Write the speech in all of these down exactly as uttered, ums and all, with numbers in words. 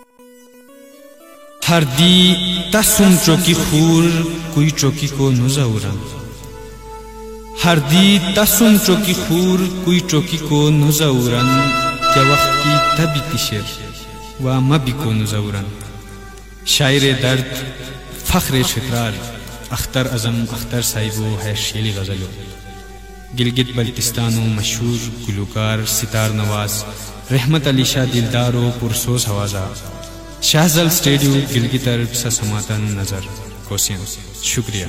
हर दी तसुम चौकी खूर कोई चौकी को नुजौरन हर दी तसुम चौकी खूर कोई चौकी को नुजौरन क्या वक्त की तभी तिशर व मबी को नुजौरन शायर दर्द फख्र शित्रार अख्तर अजम अख्तर साहिबो है शेली गजलो गिलगित बल्तिस्तानो मशहूर गुलकार सितार नवाज रहमत अली शाह दिलदारो पुरसोस हवाजा शाहजल स्टेडियो गिलगितर समातन नजर कोसियन शुक्रिया।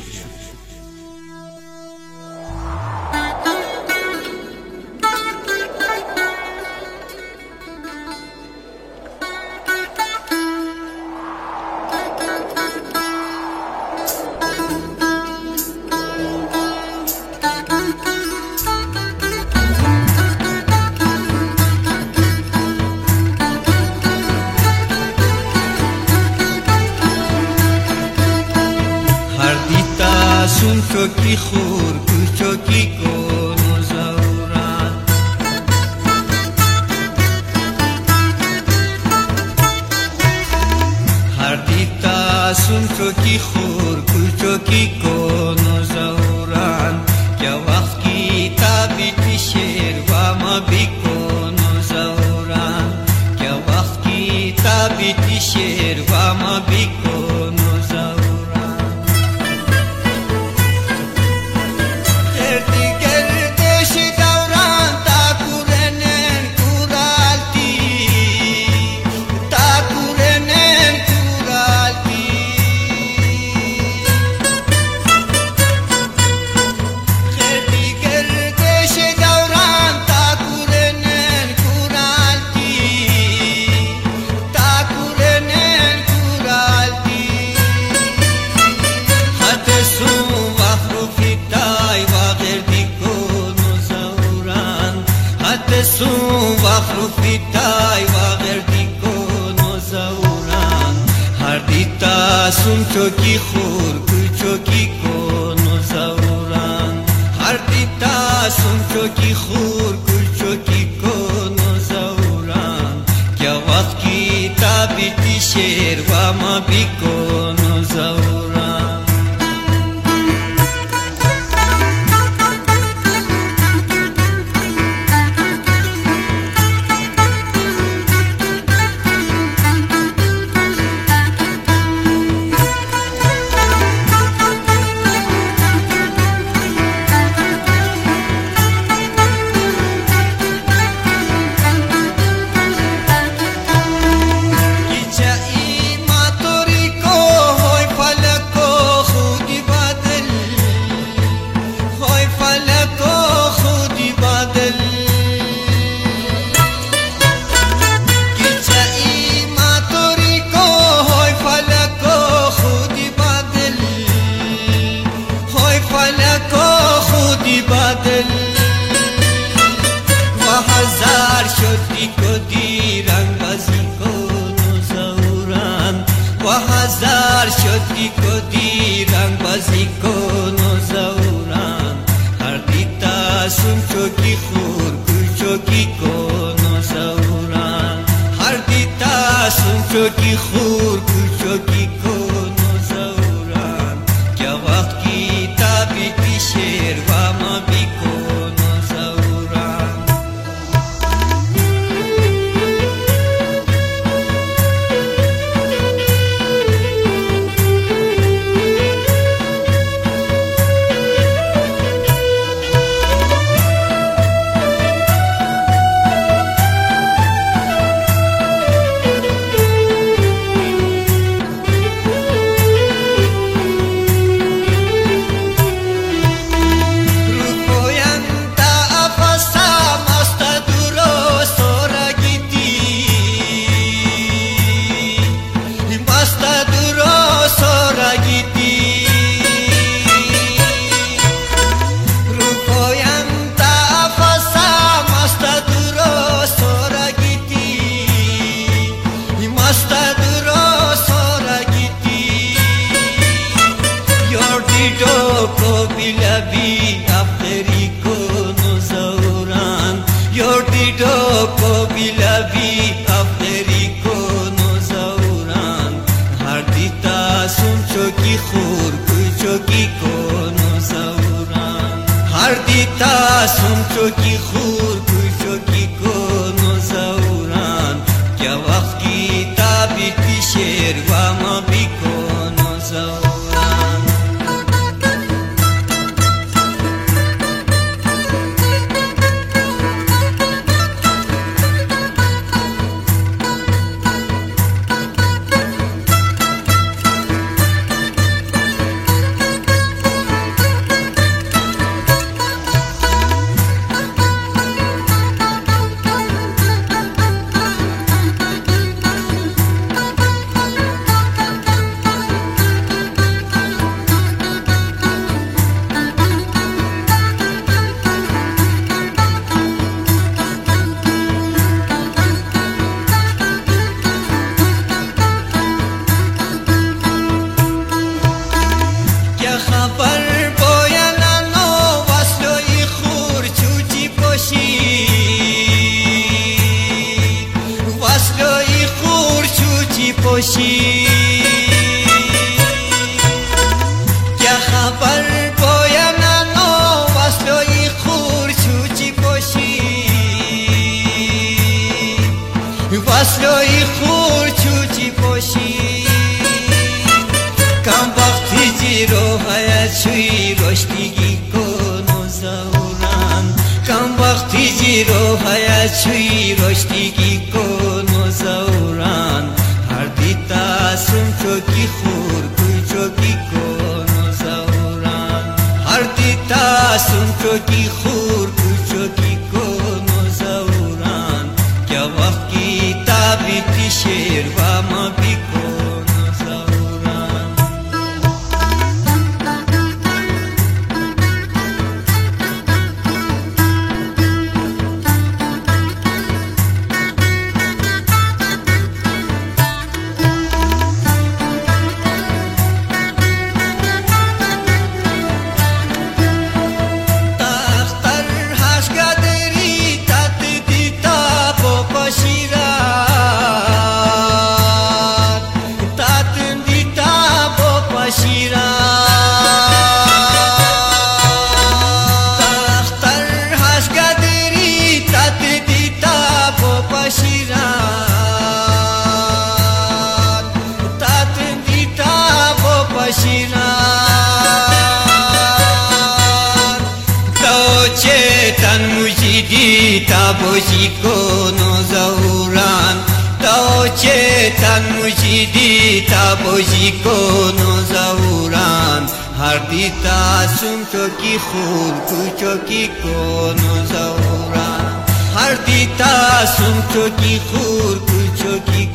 सुन चौकी खूर कोई चौकी को नुजौरन हर दीता सुन चौकी खूर कोई चौकी को नुजौरन क्या वक्त की ताबीती शेर व मबी को नुजौरन क्या वक्त की ताबीती शेर व मबी को सुन चौकी खूर कोई चौकी को नुजौरन हर दीता सुन चौकी खूर कोई चौकी को नुजौरन क्या वक्त की ताबीती शेर व मबी को नुजौरन हजार शोधी को दी रंग बाजी को नुजौरन वो हजार शोधी को दी रंग बाजी को नुजौरन हर दीता सुन चौकी खूर कोई चौकी को नुजौरन हर दीता सुन चौकी खूर कोई चौकी को नुजौरन क्या वक्त की ताबीती शेर व मबी को دیتا سم چوکی خور کوی چوکی کنو زوران که وقتی تابیتی شیر و ما بیکنو زوران پوشی کیا خبر پویا نانو واسلوی خور چوچی پوشی واسلوی خور چوچی پوشی کم وقتی جیرو هیا چوی روشتیگی کنو زوران کم وقتی جیرو هیا چوی روشتیگی کنو زوران دیتا سم چوکی خور کوی چوکی کنو زوران هر دیتا سم چوکی خور کوی چوکی کنو زوران که وقتی تابیتی شیر و ما بیکنو زوران Tan mujidi taboji kono zauran Tauche tan mujidi taboji kono zauran Har dita sum choki khur ku choki kono zauran Har dita sum choki khur ku choki